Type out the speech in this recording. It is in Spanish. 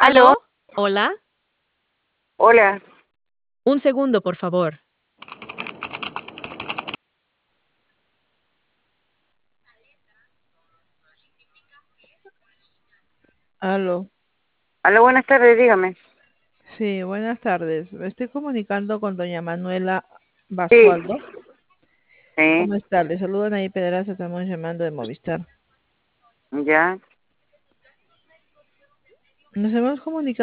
¿Aló? ¿Aló? Hola. Hola. Un segundo, por favor. Aló. Aló, buenas tardes, dígame. Sí, buenas tardes. Me estoy comunicando con doña Manuela Sí, Basualdo. sí, ¿Cómo está? Le saludan ahí, Pedraza, estamos llamando de Movistar. ya. Nos hemos comunicado